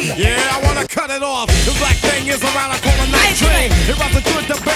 Yeah, I wanna cut it off. The black thing is around, I call a night train. It was a good debate.